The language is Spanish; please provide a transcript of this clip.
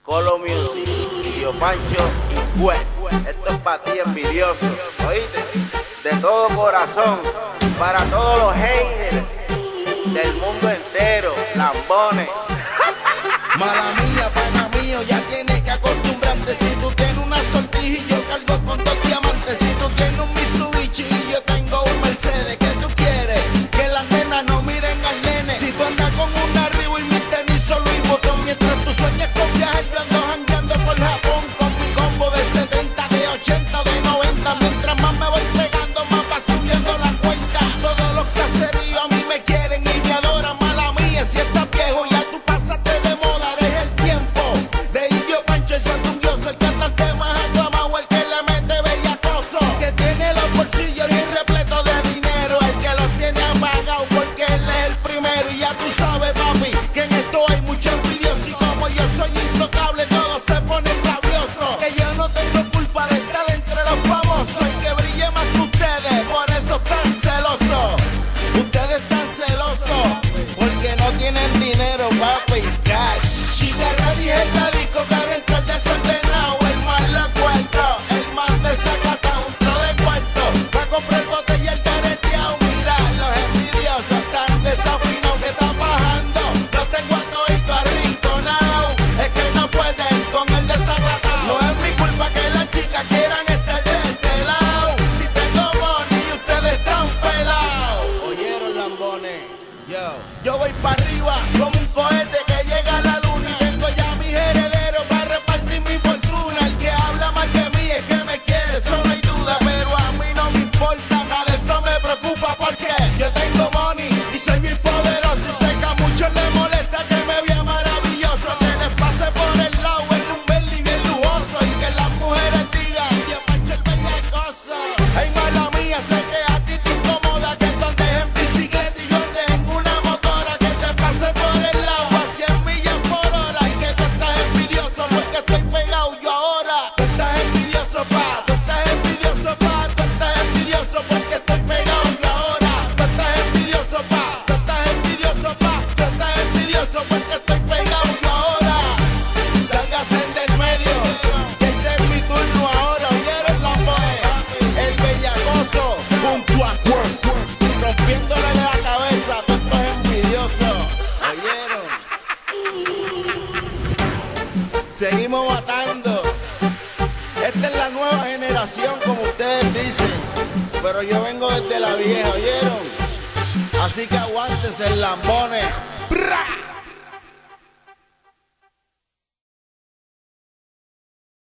Colo Music, Yo Pancho y West. Esto es para ti envidioso, ¿oíste? De todo corazón, para todos los haters del mundo entero, lambones. Mala mía, pana mío, ya tienes que acostumbrarte. Si tú tienes una sortija y yo cargo con 2 diamantes. Si tú tienes un Mitsubishi y yo tengo un Mercedes. ¿Qué tú quieres? Que las nenas no miren al nene. Si tú andas con una Reebok y mis tenis son Louis Vuitton. Mientras tú sueñas con viajar, yo ando jangueando por Japón. Con mi combo de 70, de 80, de 90. Mientras más me voy pegando, más va subiendo la cuenta. Todos los caseríos a mí me quieren y me adoran. Mala mía, si estás viejo ya tú pasaste de moda. Eres el tiempo de Indio Pancho y Sandunguioso. El cantante más aclamado, el que le mete bellacoso. Que tiene los bolsillos bien repletos de dinero. El que los tiene apagados porque él es el primero. Y ya tú sabes, papi, que en esto hay mucho envidioso. Y como yo soy intocable, todos se ponen rabiosos. Que yo no tengo culpa de estar entre los famosos. Y que brille más que ustedes, por eso están celosos. Ustedes están celosos porque no tienen dinero, papi, cash. Chica nadie es la disco, cara entra el desordenado. El más loco entró, el más desacatado, entró de cuarto pa' comprar botella el careteado. Mira, los envidiosos están desafinados. ¿Qué está bajando? Los tengo a todito arrinconados. Es que no pueden con el desacatado. No es mi culpa que las chicas quieran estar de este lado. Si tengo money y ustedes están pelados. Oyeron, lambones, yo voy para arriba como un cohete que llega a la luna. Y tengo ya mis herederos para repartir mi fortuna. El que habla mal de mí es que me quiere, eso no hay duda. Pero a mí no me importa, nada de eso me preocupa. Porque yo tengo money y soy bien poderoso. Y sé que a muchos les molesta que me vea maravilloso. Que les pase por el lado el un Bentley bien lujoso. Y que las mujeres digan, Dios Pancho el bellacoso. Ay, mala mía, sé que a ti te incomoda que tú andes en bicicleta y yo ande en una motora. Que te pase por el lado a 100 millas por hora. Y que tú estás envidioso porque estoy pegado yo ahora. Tú estás envidioso, pa, tú estás envidioso, pa, tú estás envidioso porque estoy pegado yo ahora. Tú estás envidioso, pa, tú estás envidioso, pa, tú estás envidioso porque estoy pegado yo ahora. Sálgase del medio, que este es mi turno ahora. ¿Oyeron, lambones? El bellacoso junto a Quest, rompiéndole la cabeza a todos estos envidiosos. ¿Oyeron? Seguimos matando. Esta es la nueva generación, como ustedes dicen. Pero yo vengo desde la vieja, ¿oyeron? Así que aguántense, lambones. ¡Bra!